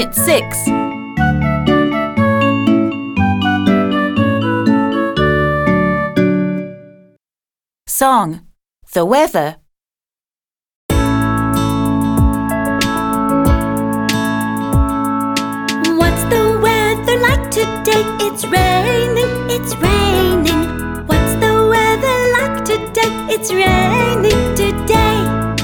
Unit 6. Song, The Weather. What's the weather like today? It's raining, it's raining. What's the weather like today? It's raining today.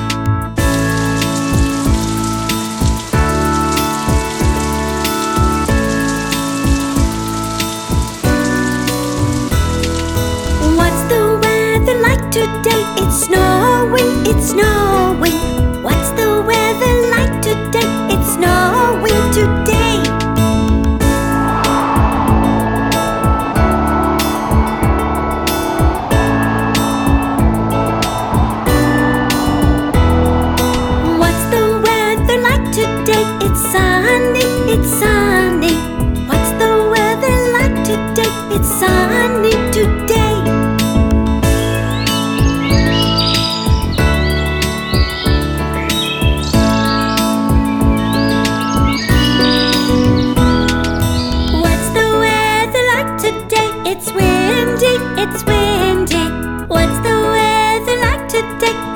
What's the weather like today? It's snowing, it's snowing. What's the weather like today? It's snowing today. What's the weather like today? It's sunny, it's sunny. What's the weather like today? It's sunny today. It's windy, it's windy. What's the weather like today?